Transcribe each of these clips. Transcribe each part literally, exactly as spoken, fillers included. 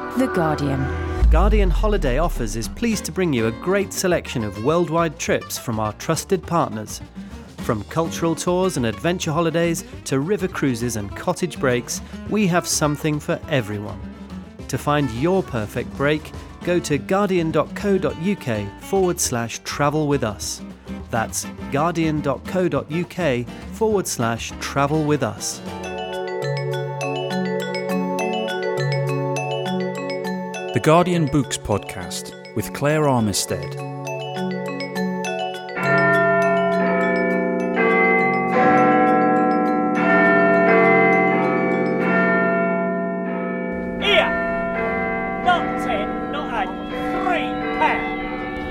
The Guardian. Guardian Holiday Offers is pleased to bring you a great selection of worldwide trips from our trusted partners. From cultural tours and adventure holidays to river cruises and cottage breaks, we have something for everyone. To find your perfect break, go to guardian.co.uk forward slash travel with us. That's guardian.co.uk forward slash travel with us. The Guardian Books Podcast with Claire Armistead. Here! Not ten, not eight, three pounds!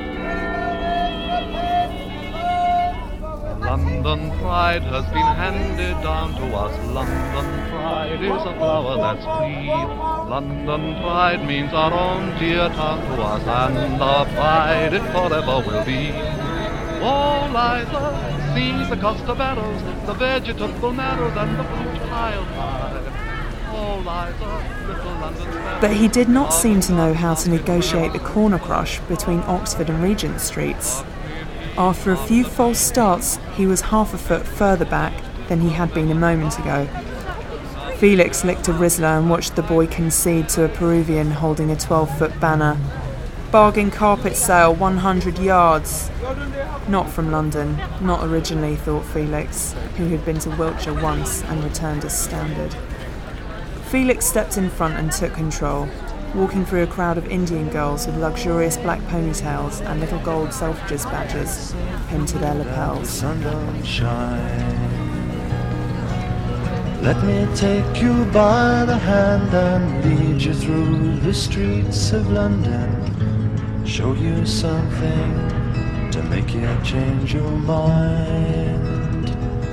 London Pride has been handed down to us. London Pride is a flower that's free. London Pride means our own dear town to us, and our pride it forever will be. Oh, Liza, see the Costa barrows, the vegetable marrows, and the fruit piled high. Oh, Liza, little London's fair. But he did not seem to know how to negotiate the corner crush between Oxford and Regent Streets. After a few false starts, he was half a foot further back than he had been a moment ago. Felix licked a Rizzler and watched the boy concede to a Peruvian holding a twelve-foot banner. Bargain carpet sale, one hundred yards. Not from London, not originally, thought Felix, who had been to Wiltshire once and returned astounded. Felix stepped in front and took control, walking through a crowd of Indian girls with luxurious black ponytails and little gold Selfridges badges pinned to their lapels. Sun don't shine. Let me take you by the hand and lead you through the streets of London. Show you something to make you change your mind.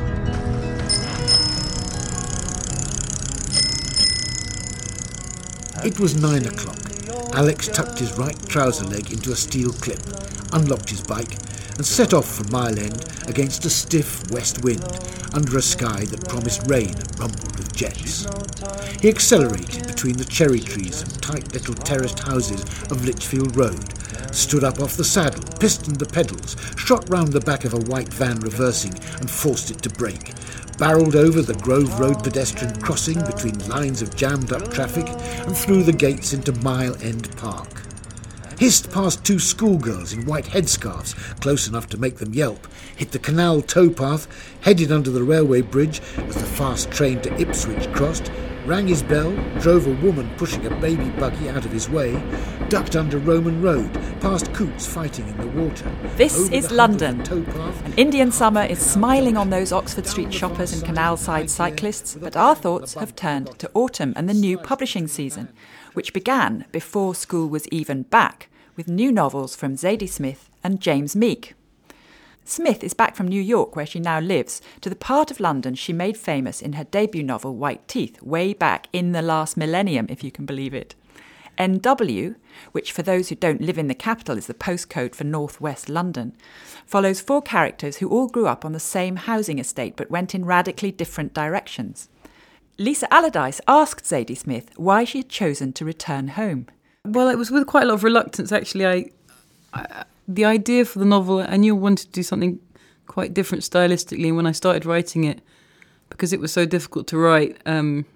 It was nine o'clock. Alex tucked his right trouser leg into a steel clip, unlocked his bike, and set off for Mile End against a stiff west wind under a sky that promised rain and rumbled with jets. He accelerated between the cherry trees and tight little terraced houses of Lichfield Road, stood up off the saddle, pistoned the pedals, shot round the back of a white van reversing and forced it to brake, barrelled over the Grove Road pedestrian crossing between lines of jammed-up traffic and through the gates into Mile End Park. Hissed past two schoolgirls in white headscarves, close enough to make them yelp, hit the canal towpath, headed under the railway bridge as the fast train to Ipswich crossed, rang his bell, drove a woman pushing a baby buggy out of his way, ducked under Roman Road, past coots fighting in the water. This is London. An Indian summer is smiling on those Oxford Street shoppers and canal-side cyclists, but our thoughts have turned to autumn and the new publishing season, which began before school was even back, with new novels from Zadie Smith and James Meek. Smith is back from New York, where she now lives, to the part of London she made famous in her debut novel White Teeth, way back in the last millennium, if you can believe it. N W, which for those who don't live in the capital is the postcode for northwest London, follows four characters who all grew up on the same housing estate but went in radically different directions. Lisa Allardyce asked Zadie Smith why she had chosen to return home. Well, it was with quite a lot of reluctance, actually. I, I the idea for the novel, I knew I wanted to do something quite different stylistically. And when I started writing it, because it was so difficult to write, um,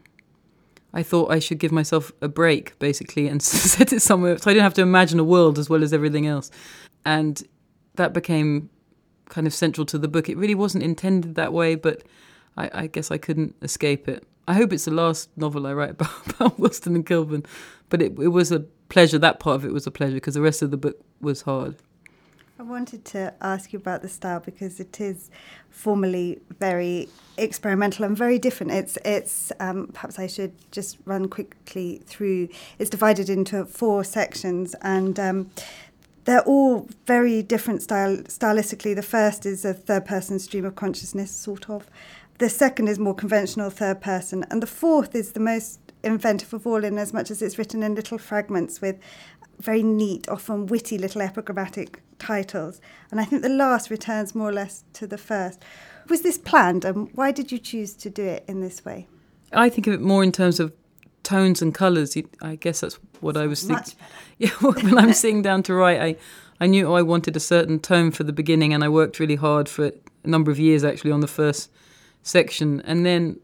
I thought I should give myself a break, basically, and set it somewhere so I didn't have to imagine a world as well as everything else. And that became kind of central to the book. It really wasn't intended that way, but I, I guess I couldn't escape it. I hope it's the last novel I write about, about Wilston and Kilburn, but it, it was a pleasure. That part of it was a pleasure because the rest of the book was hard. I wanted to ask you about the style because it is formally very experimental and very different. It's it's um, perhaps I should just run quickly through. It's divided into four sections and um, they're all very different style stylistically. The first is a third-person stream of consciousness, sort of. The second is more conventional third person, and the fourth is the most inventive of all in as much as it's written in little fragments with very neat, often witty little epigrammatic titles. And I think the last returns more or less to the first. Was this planned, and why did you choose to do it in this way? I think of it more in terms of tones and colours. I guess that's what I was thinking. Much better. Yeah, when I'm sitting down to write, I, I knew I wanted a certain tone for the beginning, and I worked really hard for a number of years actually on the first section. And then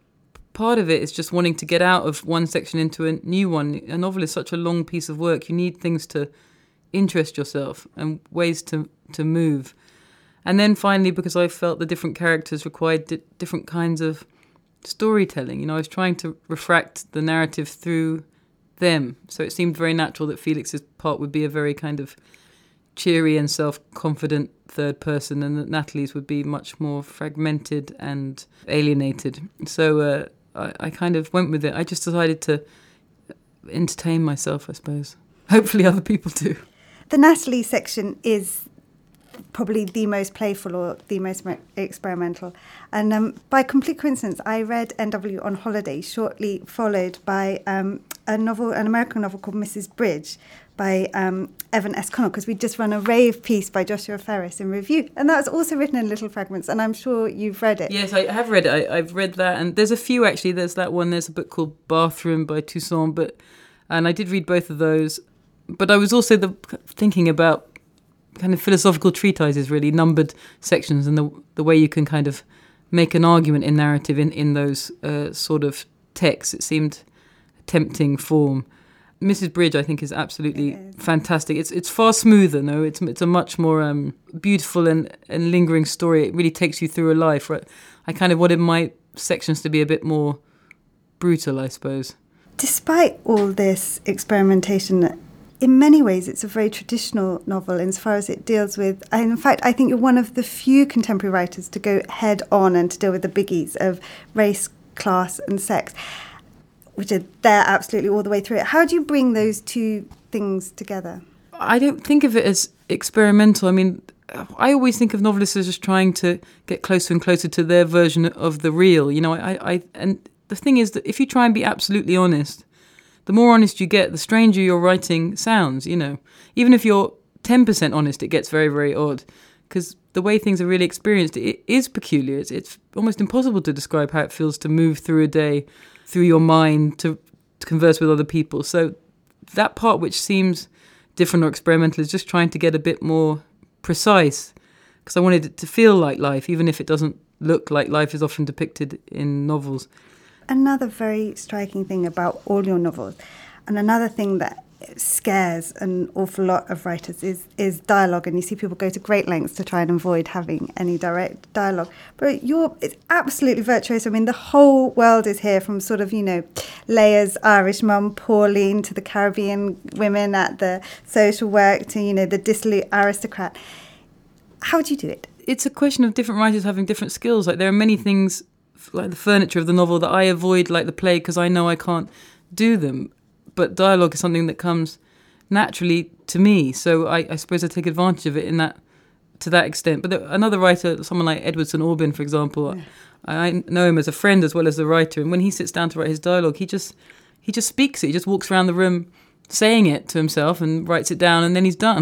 part of it is just wanting to get out of one section into a new one. A novel is such a long piece of work. You need things to interest yourself and ways to, to move. And then finally, because I felt the different characters required di- different kinds of storytelling, you know, I was trying to refract the narrative through them. So it seemed very natural that Felix's part would be a very kind of cheery and self-confident third person, and that Natalie's would be much more fragmented and alienated. So uh, I, I kind of went with it. I just decided to entertain myself, I suppose. Hopefully other people do. The Natalie section is probably the most playful or the most experimental. And um, by complete coincidence, I read N W on holiday, shortly followed by um, a novel, an American novel called Missus Bridge by um, Evan S. Connell, because we'd just run a rave piece by Joshua Ferris in review. And that was also written in little fragments, and I'm sure you've read it. Yes, I have read it. I, I've read that. And there's a few, actually. There's that one. There's a book called Bathroom by Toussaint. But, and I did read both of those. But I was also the, thinking about kind of philosophical treatises, really, numbered sections, and the the way you can kind of make an argument in narrative in, in those uh, sort of texts. It seemed a tempting form. Missus Bridge, I think, is absolutely it is. fantastic. It's it's far smoother, no? It's it's a much more um, beautiful and, and lingering story. It really takes you through a life. Right? I kind of wanted my sections to be a bit more brutal, I suppose. Despite all this experimentation, in many ways, it's a very traditional novel insofar as it deals with... In fact, I think you're one of the few contemporary writers to go head on and to deal with the biggies of race, class and sex, which are there absolutely all the way through it. How do you bring those two things together? I don't think of it as experimental. I mean, I always think of novelists as just trying to get closer and closer to their version of the real. You know, I, I and the thing is that if you try and be absolutely honest, the more honest you get, the stranger your writing sounds, you know. Even if you're ten percent honest, it gets very, very odd. Because the way things are really experienced, it is peculiar. It's, it's almost impossible to describe how it feels to move through a day, through your mind, to, to converse with other people. So that part which seems different or experimental is just trying to get a bit more precise. Because I wanted it to feel like life, even if it doesn't look like life is often depicted in novels. Another very striking thing about all your novels, and another thing that scares an awful lot of writers, is is dialogue, and you see people go to great lengths to try and avoid having any direct dialogue. But you're it's absolutely virtuous. I mean, the whole world is here, from sort of, you know, Leia's Irish mum, Pauline, to the Caribbean women at the social work, to, you know, the dissolute aristocrat. How do you do it? It's a question of different writers having different skills. Like, there are many things, like the furniture of the novel, that I avoid, like the play, because I know I can't do them. But dialogue is something that comes naturally to me, so I, I suppose I take advantage of it in that to that extent. But there, another writer, someone like Edward St Aubyn, for example, yeah. I, I know him as a friend as well as a writer, and when he sits down to write his dialogue, he just he just speaks it. He just walks around the room saying it to himself and writes it down, and then he's done.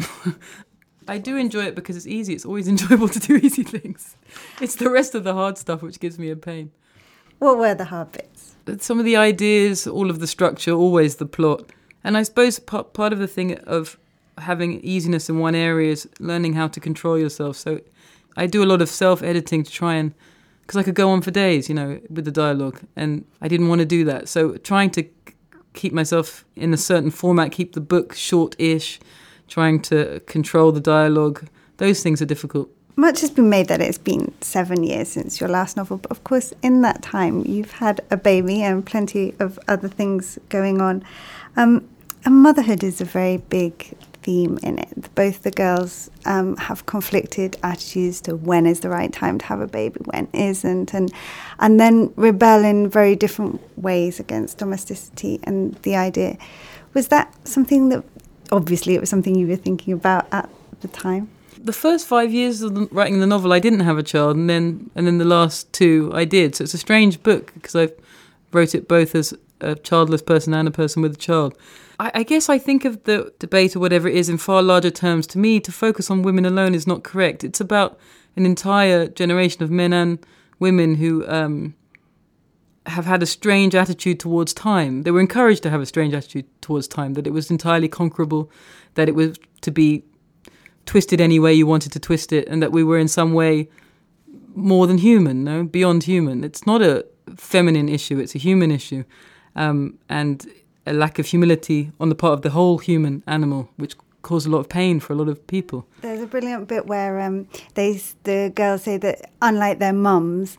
I do enjoy it because it's easy. It's always enjoyable to do easy things. It's the rest of the hard stuff which gives me a pain. What were the hard bits? Some of the ideas, all of the structure, always the plot. And I suppose part, part of the thing of having easiness in one area is learning how to control yourself. So I do a lot of self-editing to try and... Because I could go on for days, you know, with the dialogue. And I didn't want to do that. So trying to keep myself in a certain format, keep the book short-ish, trying to control the dialogue, those things are difficult. Much has been made that it's been seven years since your last novel, but of course in that time you've had a baby and plenty of other things going on. Um, and motherhood is a very big theme in it. Both the girls um, have conflicted attitudes to when is the right time to have a baby, when isn't, and and then rebel in very different ways against domesticity and the idea. Was that something that, obviously it was something you were thinking about at the time? The first five years of the, writing the novel, I didn't have a child, and then and then the last two, I did. So it's a strange book because I wrote it both as a childless person and a person with a child. I, I guess I think of the debate or whatever it is in far larger terms. To me, to focus on women alone is not correct. It's about an entire generation of men and women who um, have had a strange attitude towards time. They were encouraged to have a strange attitude towards time, that it was entirely conquerable, that it was to be twisted any way you wanted to twist it, and that we were in some way more than human, no, beyond human. It's not a feminine issue, it's a human issue. Um, and a lack of humility on the part of the whole human animal, which caused a lot of pain for a lot of people. There's a brilliant bit where um, they, the girls say that unlike their mums,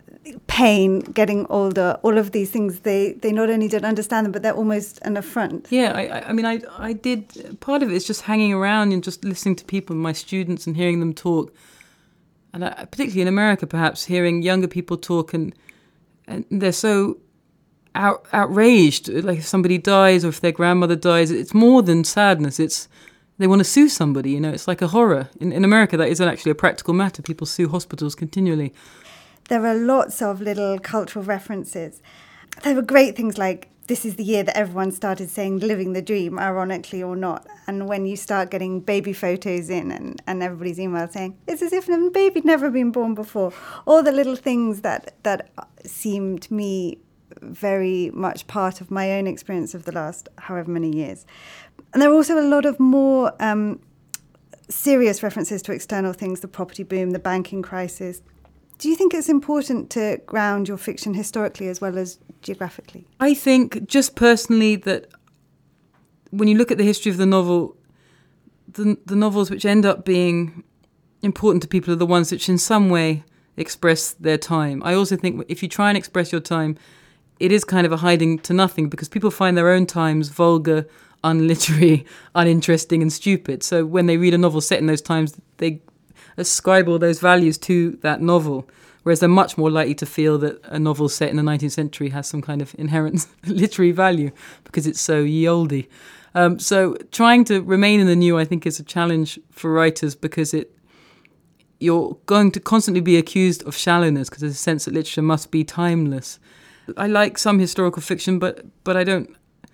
pain, getting older, all of these things, they, they not only don't understand them, but they're almost an affront. Yeah, I, I mean, I, I did, part of it is just hanging around and just listening to people, my students, and hearing them talk. And I, particularly in America, perhaps, hearing younger people talk, and and they're so out, outraged, like if somebody dies or if their grandmother dies, it's more than sadness, it's they want to sue somebody, you know, it's like a horror. In, in America, that isn't actually a practical matter. People sue hospitals continually. There are lots of little cultural references. There were great things like, this is the year that everyone started saying living the dream, ironically or not. And when you start getting baby photos in and, and everybody's email saying, it's as if a baby'd never been born before. All the little things that, that seemed to me very much part of my own experience of the last however many years. And there are also a lot of more um, serious references to external things, the property boom, the banking crisis. Do you think it's important to ground your fiction historically as well as geographically? I think, just personally, that when you look at the history of the novel, the, the novels which end up being important to people are the ones which in some way express their time. I also think if you try and express your time, it is kind of a hiding to nothing, because people find their own times vulgar, unliterary, uninteresting and stupid. So when they read a novel set in those times, they ascribe all those values to that novel, whereas they're much more likely to feel that a novel set in the nineteenth century has some kind of inherent literary value because it's so ye olde. Um, so trying to remain in the new, I think, is a challenge for writers, because it you're going to constantly be accused of shallowness, because there's a sense that literature must be timeless. I like some historical fiction, but but I don't.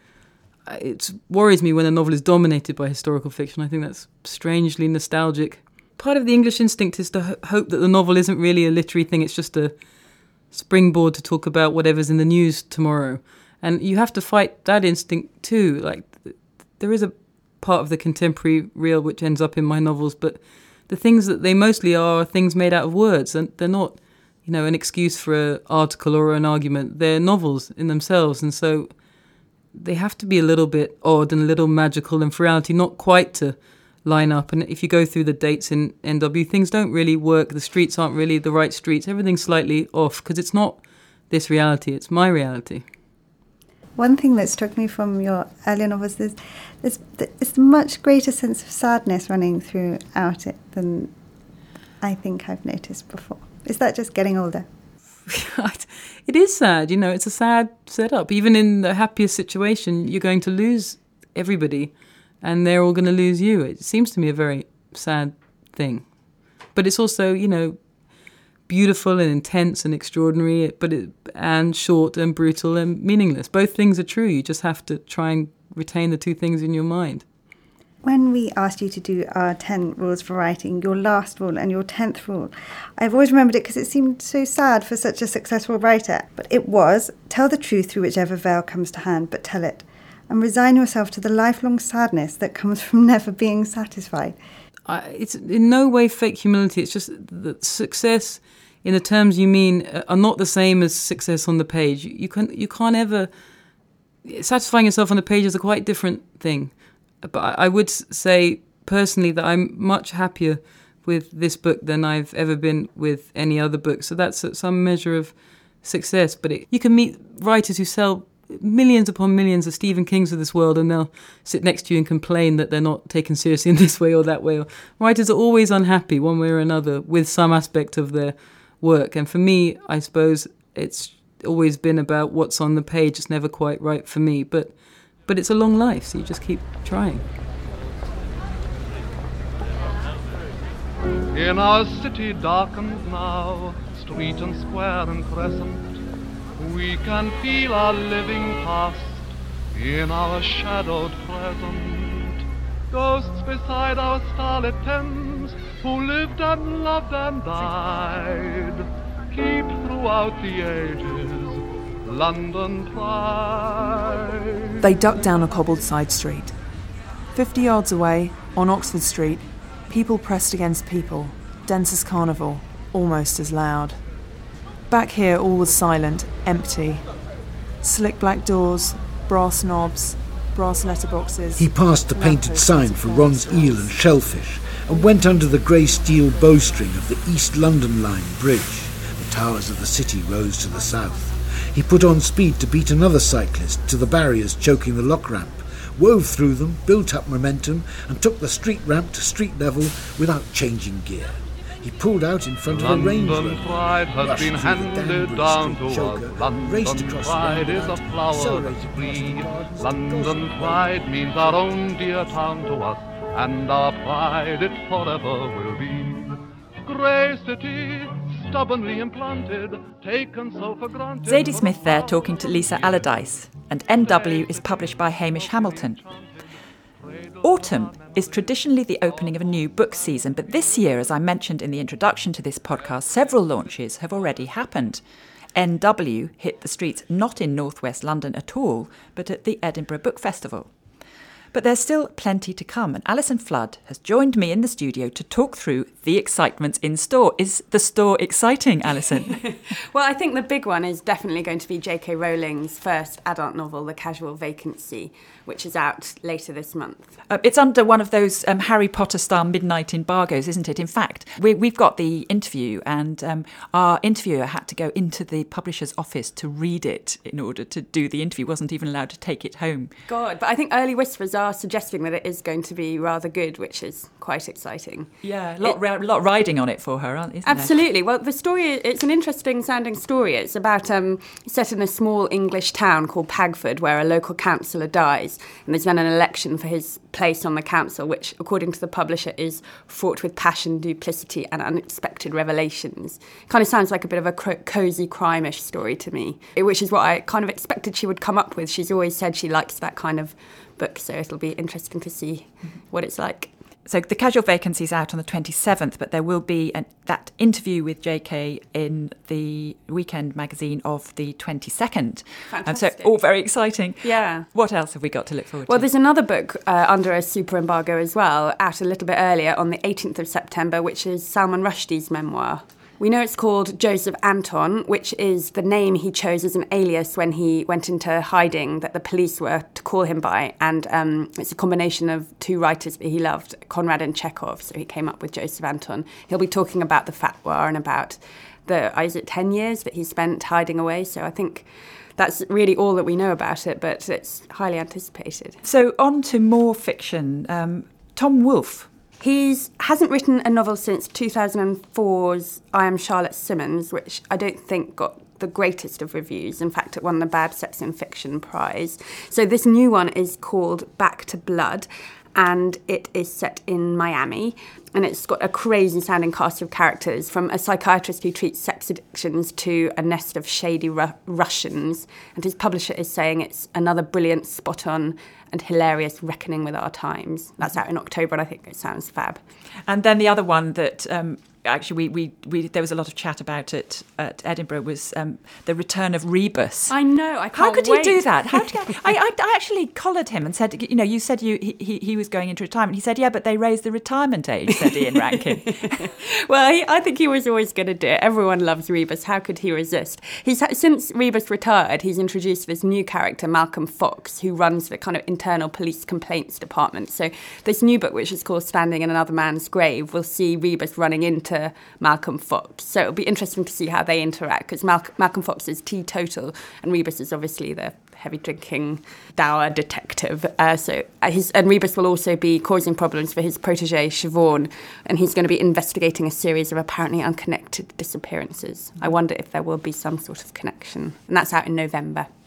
It worries me when a novel is dominated by historical fiction. I think that's strangely nostalgic. Part of the English instinct is to ho- hope that the novel isn't really a literary thing, it's just a springboard to talk about whatever's in the news tomorrow. And you have to fight that instinct too. Like, th- there is a part of the contemporary real which ends up in my novels, but the things that they mostly are are things made out of words, and they're not, you know, an excuse for an article or an argument. They're novels in themselves, and so they have to be a little bit odd and a little magical, and for reality not quite to line up. And if you go through the dates in N W, things don't really work. The streets aren't really the right streets. Everything's slightly off, because it's not this reality, it's my reality. One thing that struck me from your earlier novels is there's, there's a much greater sense of sadness running throughout it than I think I've noticed before. Is that just getting older? It is sad, you know, it's a sad setup. Even in the happiest situation, you're going to lose everybody, and they're all going to lose you. It seems to me a very sad thing. But it's also, you know, beautiful and intense and extraordinary, but it, and short and brutal and meaningless. Both things are true. You just have to try and retain the two things in your mind. When we asked you to do our ten rules for writing, your last rule and your tenth rule, I've always remembered it because it seemed so sad for such a successful writer. But it was, tell the truth through whichever veil comes to hand, but tell it. And resign yourself to the lifelong sadness that comes from never being satisfied. I, it's in no way fake humility. It's just that success, in the terms you mean, are not the same as success on the page. You, you, can, you can't ever... Satisfying yourself on the page is a quite different thing. But I, I would say, personally, that I'm much happier with this book than I've ever been with any other book. So that's some measure of success. But it, you can meet writers who sell millions upon millions of Stephen Kings of this world, and they'll sit next to you and complain that they're not taken seriously in this way or that way. Writers are always unhappy one way or another with some aspect of their work. And for me, I suppose it's always been about what's on the page. It's never quite right for me. But but it's a long life, so you just keep trying. In our city darkened now, street and square and crescent, we can feel our living past in our shadowed present. Ghosts beside our starlit Thames, who lived and loved and died, keep throughout the ages London Pride. They ducked down a cobbled side street. Fifty yards away, on Oxford Street, people pressed against people, dense as carnival, almost as loud. Back here all was silent, empty. Slick black doors, brass knobs, brass letterboxes. He passed the painted sign for Ron's Eel and Shellfish and went under the grey steel bowstring of the East London Line bridge. The towers of the city rose to the south. He put on speed to beat another cyclist to the barriers choking the lock ramp, wove through them, built up momentum, and took the street ramp to street level without changing gear. He pulled out in front of a Range Rover, London Pride has been handed down to us. London Pride is a flower that's free. London Pride means our own dear town to us, and our pride it forever will be. Grey city, stubbornly implanted, taken so for granted. Zadie Smith there talking to Lisa Allardyce, and N W is published by Hamish Hamilton. Autumn is traditionally the opening of a new book season, but this year, as I mentioned in the introduction to this podcast, several launches have already happened. N W hit the streets not in northwest London at all, but at the Edinburgh Book Festival. But there's still plenty to come, and Alison Flood has joined me in the studio to talk through the excitements in store. Is the store exciting, Alison? Well, I think the big one is definitely going to be J K Rowling's first adult novel, The Casual Vacancy, which is out later this month. Uh, it's under one of those um, Harry Potter-style midnight embargoes, isn't it? In fact, we, we've got the interview, and um, our interviewer had to go into the publisher's office to read it in order to do the interview. Wasn't even allowed to take it home. God, but I think early whispers are suggesting that it is going to be rather good, which is quite exciting. Yeah, a lot, it, ra- lot riding on it for her, aren't isn't Absolutely. there? Well, the story, it's an interesting sounding story. It's about um, set in a small English town called Pagford, where a local councillor dies, and there's then an election for his place on the council, which, according to the publisher, is fraught with passion, duplicity and unexpected revelations. Kind of sounds like a bit of a co- cosy crime-ish story to me, which is what I kind of expected she would come up with. She's always said she likes that kind of book, so it'll be interesting to see what it's like. So The Casual Vacancy is out on the twenty-seventh, but there will be an, that interview with J K in the Weekend magazine of the twenty-second. Fantastic. And so all very exciting. Yeah. What else have we got to look forward Well, to? there's another book uh, under a super embargo as well, out a little bit earlier on the eighteenth of September, which is Salman Rushdie's memoir. We know it's called Joseph Anton, which is the name he chose as an alias when he went into hiding that the police were to call him by. And um, it's a combination of two writers that he loved, Conrad and Chekhov, so he came up with Joseph Anton. He'll be talking about the fatwa and about the, is it ten years that he spent hiding away? So I think that's really all that we know about it, but it's highly anticipated. So on to more fiction. Um, Tom Wolfe. He hasn't written a novel since two thousand four's I Am Charlotte Simmons, which I don't think got the greatest of reviews. In fact, it won the Babs in Fiction Prize. So this new one is called Back to Blood, and it is set in Miami. And it's got a crazy-sounding cast of characters, from a psychiatrist who treats sex addictions to a nest of shady Ru- Russians. And his publisher is saying it's another brilliant, spot-on and hilarious reckoning with our times. That's out in October, and I think it sounds fab. And then the other one that... Um Actually, we, we, we there was a lot of chat about it at Edinburgh, was um, the return of Rebus. I know, I can't How could wait. he do that? How did I, I, I actually collared him and said, you know, you said you he, he was going into retirement. He said, yeah, but they raised the retirement age, said Ian Rankin. Well, he, I think he was always going to do it. Everyone loves Rebus. How could he resist? He's Since Rebus retired, he's introduced this new character, Malcolm Fox, who runs the kind of internal police complaints department. So this new book, which is called Standing in Another Man's Grave, will see Rebus running into Malcolm Fox. So it'll be interesting to see how they interact, because Mal- Malcolm Fox is teetotal and Rebus is obviously the heavy drinking dour detective. Uh, so his, and Rebus will also be causing problems for his protege Siobhan, and he's going to be investigating a series of apparently unconnected disappearances. I wonder if there will be some sort of connection. And that's out in November.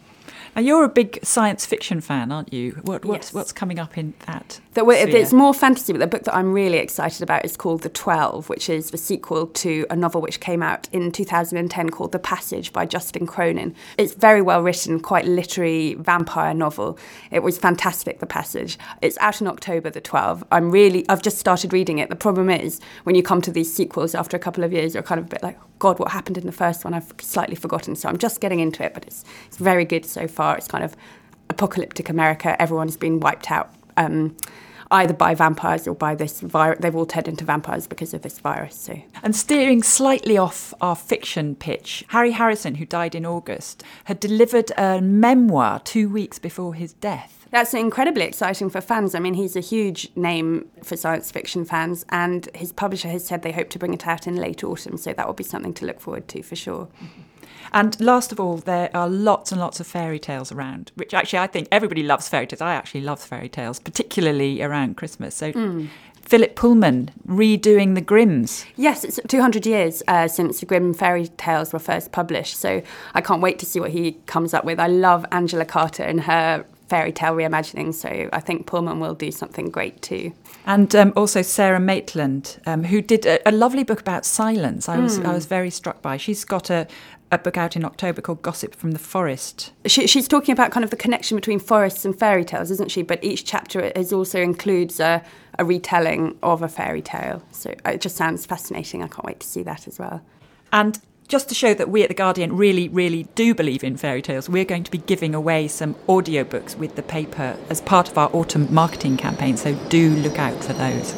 Now, you're a big science fiction fan, aren't you? What, what's, Yes. what's coming up in that? The, way- sphere? it's more fantasy, but the book that I'm really excited about is called The Twelve, which is the sequel to a novel which came out in two thousand ten called The Passage by Justin Cronin. It's very well written, quite literary vampire novel. It was fantastic, The Passage. It's out in October, The Twelve. I'm really, I've just started reading it. The problem is, when you come to these sequels after a couple of years, you're kind of a bit like, God, what happened in the first one? I've slightly forgotten. So I'm just getting into it, but it's it's very good so far. It's kind of apocalyptic America. Everyone's been wiped out. Um, either by vampires or by this virus. They've all turned into vampires because of this virus. So. And steering slightly off our fiction pitch, Harry Harrison, who died in August, had delivered a memoir two weeks before his death. That's incredibly exciting for fans. I mean, he's a huge name for science fiction fans, and his publisher has said they hope to bring it out in late autumn, so that will be something to look forward to for sure. And last of all, there are lots and lots of fairy tales around, which actually I think everybody loves fairy tales. I actually love fairy tales, particularly around Christmas. So mm. Philip Pullman redoing the Grimms. Yes, it's two hundred years uh, since the Grimm fairy tales were first published, so I can't wait to see what he comes up with. I love Angela Carter and her fairy tale reimagining, so I think Pullman will do something great too. And um, also Sarah Maitland, um, who did a, a lovely book about silence. I was mm. I was very struck by. She's got a, a book out in October called Gossip from the Forest. She, she's talking about kind of the connection between forests and fairy tales, isn't she? But each chapter is also includes a, a retelling of a fairy tale. So it just sounds fascinating. I can't wait to see that as well. And just to show that we at The Guardian really, really do believe in fairy tales, we're going to be giving away some audiobooks with the paper as part of our autumn marketing campaign, so do look out for those.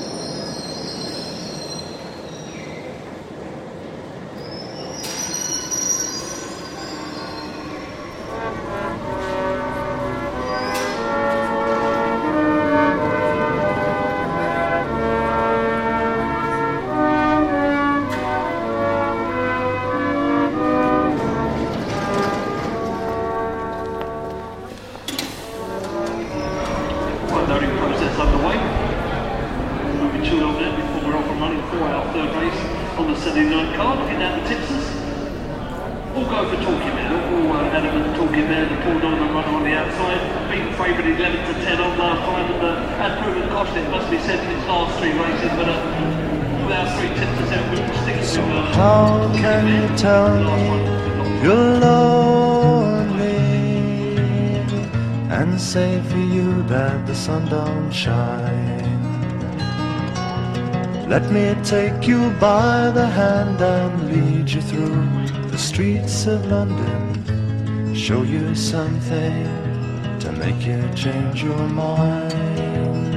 How can you tell me you're lonely and say for you that the sun don't shine? Let me take you by the hand and lead you through the streets of London, show you something to make you change your mind.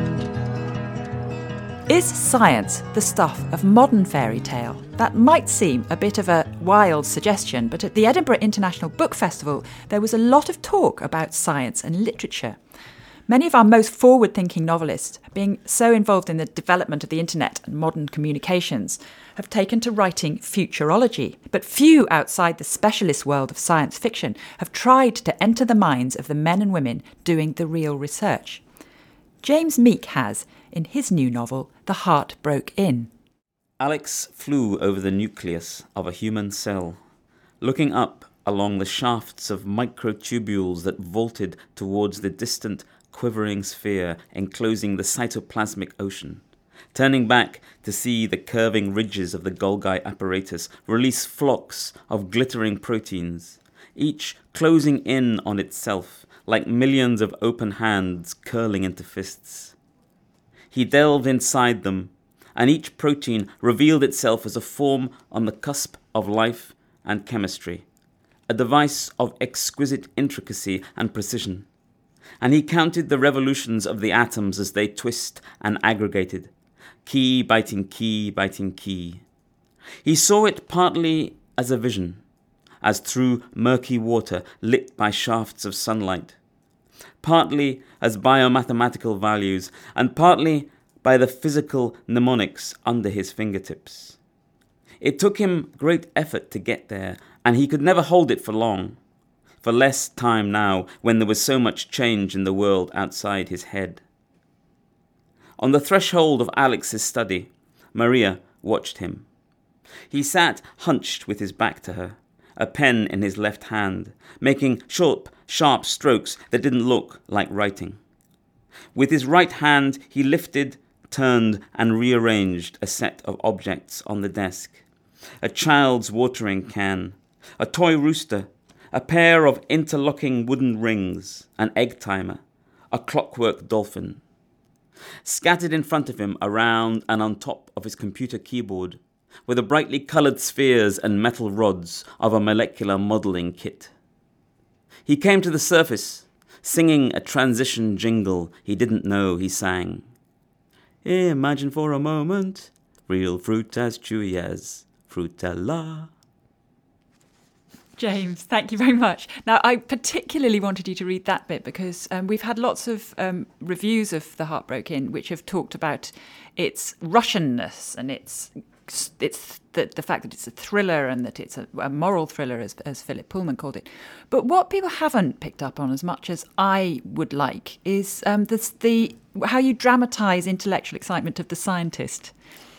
Is science the stuff of modern fairy tale? That might seem a bit of a wild suggestion, but at the Edinburgh International Book Festival, there was a lot of talk about science and literature. Many of our most forward-thinking novelists, being so involved in the development of the internet and modern communications, have taken to writing futurology. But few outside the specialist world of science fiction have tried to enter the minds of the men and women doing the real research. James Meek has, in his new novel, The Heart Broke In. Alex flew over the nucleus of a human cell, looking up along the shafts of microtubules that vaulted towards the distant, quivering sphere enclosing the cytoplasmic ocean, turning back to see the curving ridges of the Golgi apparatus release flocks of glittering proteins, each closing in on itself like millions of open hands curling into fists. He delved inside them, and each protein revealed itself as a form on the cusp of life and chemistry, a device of exquisite intricacy and precision. And he counted the revolutions of the atoms as they twist and aggregated, key biting key biting key. He saw it partly as a vision, as through murky water lit by shafts of sunlight, partly as biomathematical values, and partly by the physical mnemonics under his fingertips. It took him great effort to get there, and he could never hold it for long, for less time now when there was so much change in the world outside his head. On the threshold of Alex's study, Maria watched him. He sat hunched with his back to her, a pen in his left hand, making short, sharp strokes that didn't look like writing. With his right hand, he lifted, turned, and rearranged a set of objects on the desk. A child's watering can, a toy rooster, a pair of interlocking wooden rings, an egg timer, a clockwork dolphin. Scattered in front of him, around and on top of his computer keyboard, were the brightly coloured spheres and metal rods of a molecular modelling kit. He came to the surface, singing a transition jingle he didn't know he sang. Imagine for a moment, real fruit as chewy as Fruitella. James, thank you very much. Now, I particularly wanted you to read that bit because um, we've had lots of um, reviews of The Heartbroken which have talked about its Russianness and its it's the, the fact that it's a thriller and that it's a, a moral thriller, as, as Philip Pullman called it. But what people haven't picked up on as much as I would like is um, this, the how you dramatise intellectual excitement of the scientist.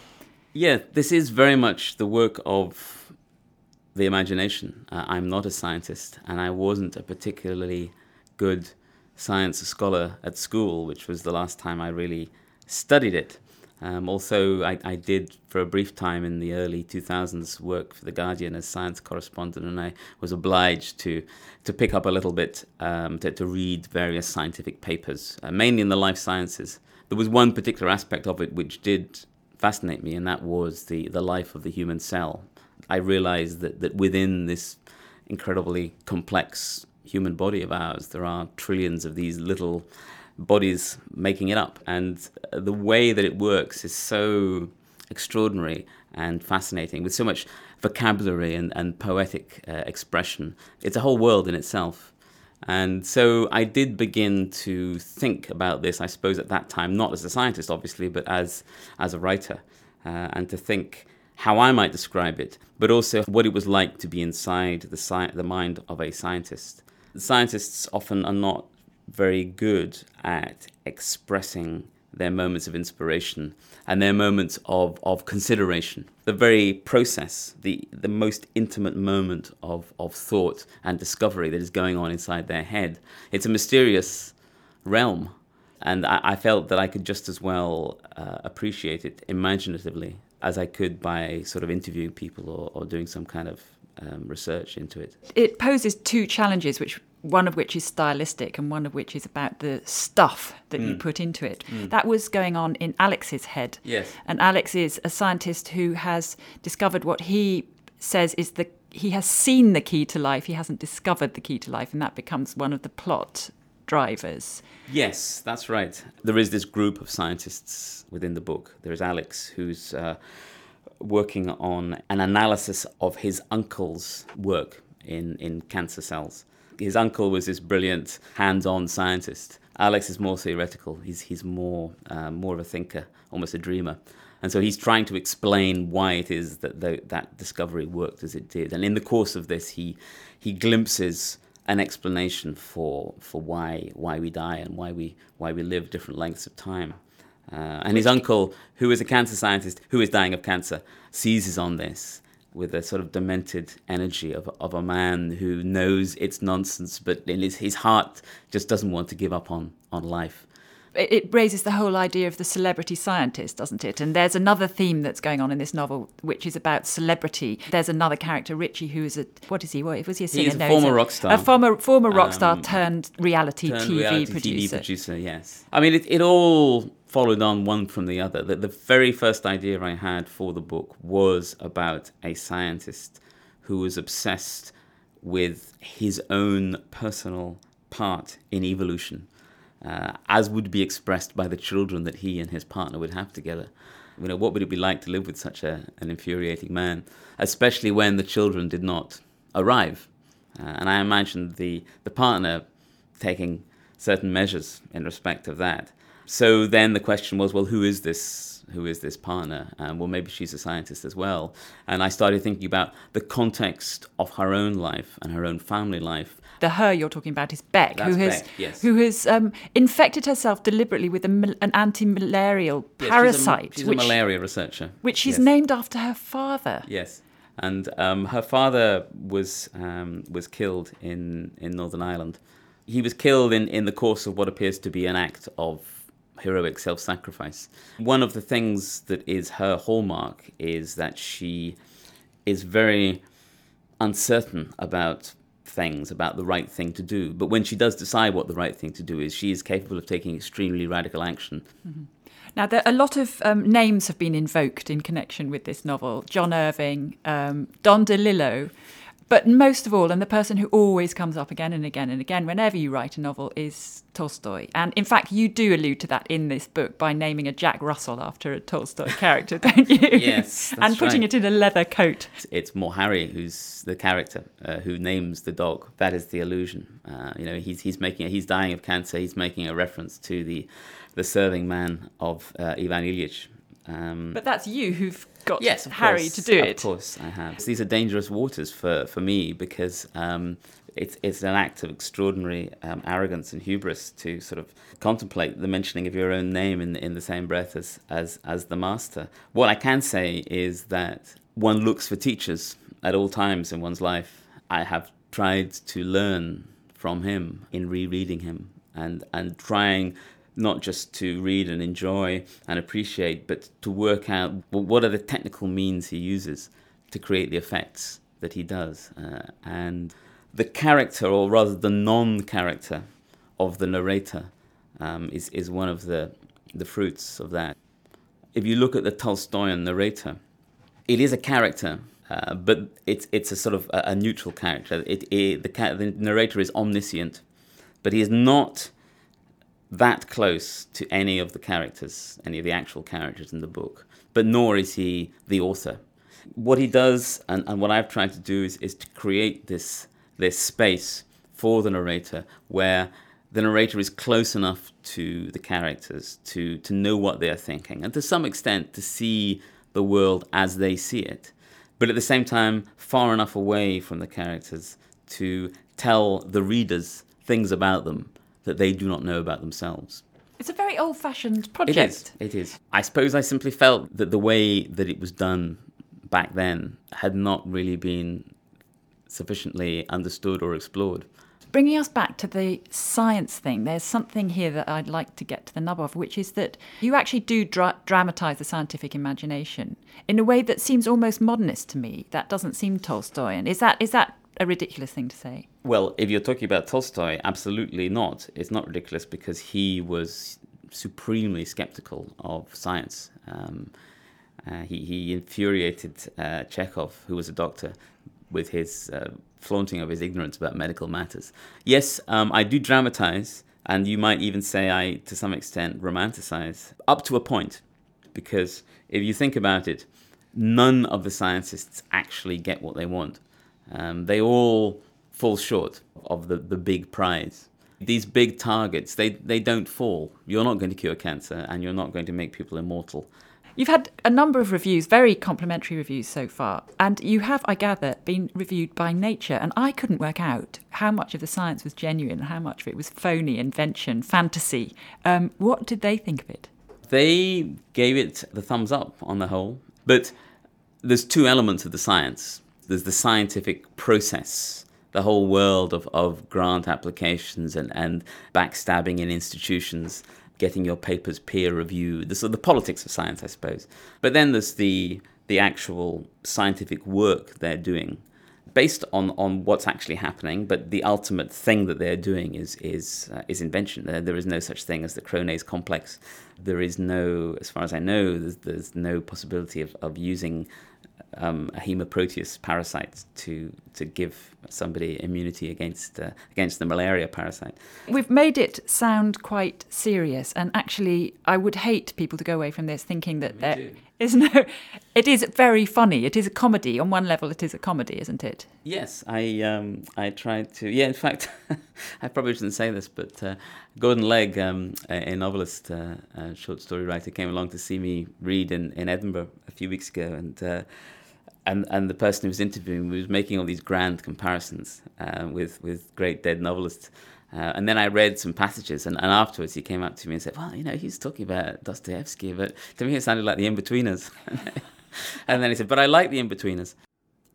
Yeah, this is very much the work of the imagination. Uh, I'm not a scientist, and I wasn't a particularly good science scholar at school, which was the last time I really studied it. Um, also, I, I did, for a brief time in the early two thousands, work for The Guardian as science correspondent, and I was obliged to to pick up a little bit, um, to, to read various scientific papers, uh, mainly in the life sciences. There was one particular aspect of it which did fascinate me, and that was the, the life of the human cell. I realized that, that within this incredibly complex human body of ours, there are trillions of these little bodies making it up. And the way that it works is so extraordinary and fascinating, with so much vocabulary and, and poetic uh, expression. It's a whole world in itself. And so I did begin to think about this, I suppose, at that time, not as a scientist, obviously, but as as a writer, uh, and to think how I might describe it, but also what it was like to be inside the sci- the mind of a scientist. Scientists often are not very good at expressing their moments of inspiration and their moments of, of consideration. The very process, the, the most intimate moment of, of thought and discovery that is going on inside their head, it's a mysterious realm. And I, I felt that I could just as well uh, appreciate it imaginatively as I could by sort of interviewing people or, or doing some kind of um, research into it. It poses two challenges, which one of which is stylistic and one of which is about the stuff that mm. you put into it. Mm. That was going on in Alex's head. Yes. And Alex is a scientist who has discovered what he says is the he has seen the key to life. He hasn't discovered the key to life, and that becomes one of the plot drivers. Yes, that's right. There is this group of scientists within the book. There is Alex, who's uh, working on an analysis of his uncle's work in, in cancer cells. His uncle was this brilliant, hands-on scientist. Alex is more theoretical. He's he's more uh, more of a thinker, almost a dreamer. And so he's trying to explain why it is that the, that discovery worked as it did. And in the course of this, he he glimpses an explanation for for why why we die and why we why we live different lengths of time. Uh, and his uncle, who is a cancer scientist, who is dying of cancer, seizes on this with a sort of demented energy of of a man who knows it's nonsense, but in his, his heart just doesn't want to give up on, on life. It, it raises the whole idea of the celebrity scientist, doesn't it? And there's another theme that's going on in this novel, which is about celebrity. There's another character, Richie, who is a, what is he? What, was he a singer? He's a no, former he's a, rock star. A former, former rock star um, turned reality turned T V reality producer. T V producer, yes. I mean, it, it all followed on one from the other. The, the very first idea I had for the book was about a scientist who was obsessed with his own personal part in evolution, uh, as would be expressed by the children that he and his partner would have together. You know, what would it be like to live with such a, an infuriating man, especially when the children did not arrive? Uh, and I imagined the, the partner taking certain measures in respect of that. So then the question was, well, who is this? Who is this partner? Um, well, maybe she's a scientist as well. And I started thinking about the context of her own life and her own family life. The her you're talking about is Beck, That's who has Beck, yes. who has um, infected herself deliberately with a, an anti-malarial Yes, parasite. She's a, she's which, a malaria researcher. Which she's yes. named after her father. Yes. And um, her father was um, was killed in, in Northern Ireland. He was killed in, in the course of what appears to be an act of heroic self-sacrifice. One of the things that is her hallmark is that she is very uncertain about things, about the right thing to do. But when she does decide what the right thing to do is, she is capable of taking extremely radical action. Mm-hmm. Now, there, a lot of um, names have been invoked in connection with this novel. John Irving, um, Don DeLillo, but most of all, and the person who always comes up again and again and again whenever you write a novel, is Tolstoy. And in fact, you do allude to that in this book by naming a Jack Russell after a Tolstoy character, don't you? Yes, that's and putting right. it in a leather coat. It's Mohari who's the character uh, who names the dog. That is the allusion. Uh, you know, he's he's making he's dying of cancer. He's making a reference to the the serving man of uh, Ivan Ilyich. Um, but that's you who've got yes, of Harry course, to do it. Of course, I have. These are dangerous waters for, for me because um, it's it's an act of extraordinary um, arrogance and hubris to sort of contemplate the mentioning of your own name in in the same breath as, as as the master. What I can say is that one looks for teachers at all times in one's life. I have tried to learn from him in rereading him and and trying not just to read and enjoy and appreciate, but to work out what are the technical means he uses to create the effects that he does. Uh, and the character, or rather the non-character of the narrator, um, is, is one of the, the fruits of that. If you look at the Tolstoyan narrator, it is a character, uh, but it's it's a sort of a, a neutral character. It, it, the, the narrator is omniscient, but he is not that close to any of the characters, any of the actual characters in the book, but nor is he the author. What he does, and, and what I've tried to do, is, is to create this this space for the narrator where the narrator is close enough to the characters to, to know what they're thinking, and to some extent to see the world as they see it, but at the same time far enough away from the characters to tell the readers things about them that they do not know about themselves. It's a very old-fashioned project. It is, it is. I suppose I simply felt that the way that it was done back then had not really been sufficiently understood or explored. Bringing us back to the science thing, there's something here that I'd like to get to the nub of, which is that you actually do dra- dramatise the scientific imagination in a way that seems almost modernist to me. That doesn't seem Tolstoyan. Is that is that a ridiculous thing to say? Well, if you're talking about Tolstoy, absolutely not. It's not ridiculous because he was supremely skeptical of science. Um, uh, he, he infuriated uh, Chekhov, who was a doctor, with his uh, flaunting of his ignorance about medical matters. Yes, um, I do dramatize, and you might even say I, to some extent, romanticize, up to a point. Because if you think about it, none of the scientists actually get what they want. Um, they all fall short of the, the big prize. These big targets, they, they don't fall. You're not going to cure cancer, and you're not going to make people immortal. You've had a number of reviews, very complimentary reviews so far, and you have, I gather, been reviewed by Nature, and I couldn't work out how much of the science was genuine and how much of it was phony, invention, fantasy. Um, what did they think of it? They gave it the thumbs up on the whole, but there's two elements of the science. There's the scientific process, the whole world of, of grant applications and, and backstabbing in institutions, getting your papers peer reviewed, the, so the politics of science, I suppose. But then there's the the actual scientific work they're doing, based on, on what's actually happening, but the ultimate thing that they're doing is is uh, is invention. There, there is no such thing as the Cronase complex. There is no, as far as I know, there's, there's no possibility of, of using um, a Hemoproteus parasite to to give somebody immunity against uh, against the malaria parasite. We've made it sound quite serious, and actually I would hate people to go away from this thinking that there is no... It is very funny. It is a comedy. On one level, it is a comedy, isn't it? Yes, I um, I tried to... Yeah, in fact, I probably shouldn't say this, but uh, Gordon Legg, um, a, a novelist, uh, a short story writer, came along to see me read in, in Edinburgh a few weeks ago, and... Uh, And and the person who was interviewing me was making all these grand comparisons uh, with, with great dead novelists. Uh, and then I read some passages, and, and afterwards he came up to me and said, well, you know, he's talking about Dostoevsky, but to me it sounded like The In-Betweeners. And then he said, but I like The In-Betweeners.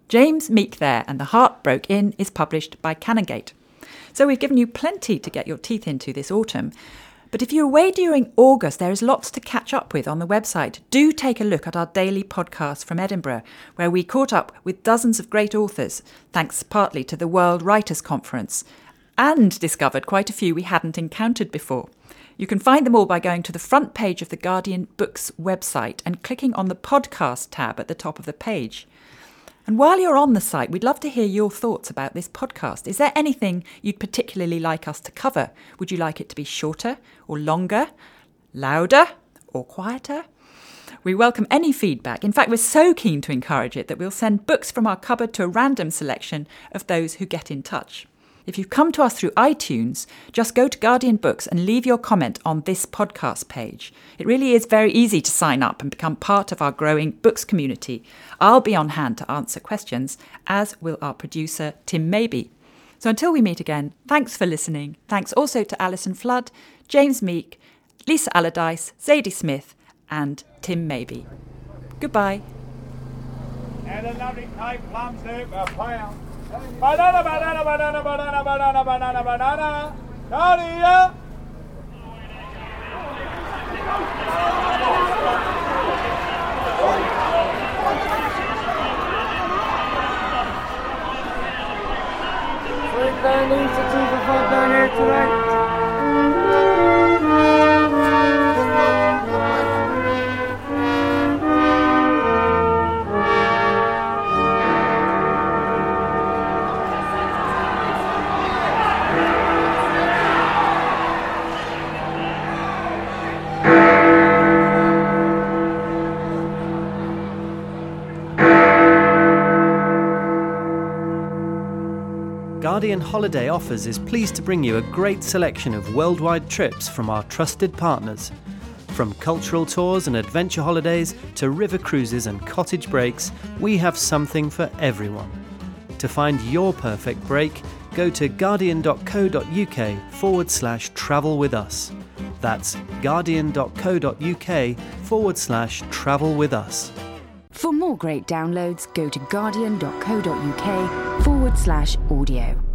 James Meek there, and The Heart Broke In is published by Canongate. So we've given you plenty to get your teeth into this autumn. But if you're away during August, there is lots to catch up with on the website. Do take a look at our daily podcast from Edinburgh, where we caught up with dozens of great authors, thanks partly to the World Writers' Conference, and discovered quite a few we hadn't encountered before. You can find them all by going to the front page of the Guardian Books website and clicking on the podcast tab at the top of the page. And while you're on the site, we'd love to hear your thoughts about this podcast. Is there anything you'd particularly like us to cover? Would you like it to be shorter or longer, louder or quieter? We welcome any feedback. In fact, we're so keen to encourage it that we'll send books from our cupboard to a random selection of those who get in touch. If you've come to us through iTunes, just go to Guardian Books and leave your comment on this podcast page. It really is very easy to sign up and become part of our growing books community. I'll be on hand to answer questions, as will our producer, Tim Mabey. So until we meet again, thanks for listening. Thanks also to Alison Flood, James Meek, Lisa Allardyce, Zadie Smith and Tim Mabey. Goodbye. And a lovely type plum soup, a pound. Banana, banana, banana, banana, banana, banana, banana. Nadia! Three pennies to two for five down here tonight. Guardian Holiday Offers is pleased to bring you a great selection of worldwide trips from our trusted partners. From cultural tours and adventure holidays to river cruises and cottage breaks, we have something for everyone. To find your perfect break, go to guardian.co.uk forward slash travel with us. That's guardian.co.uk forward slash travel with us. For more great downloads, go to guardian.co.uk forward slash audio.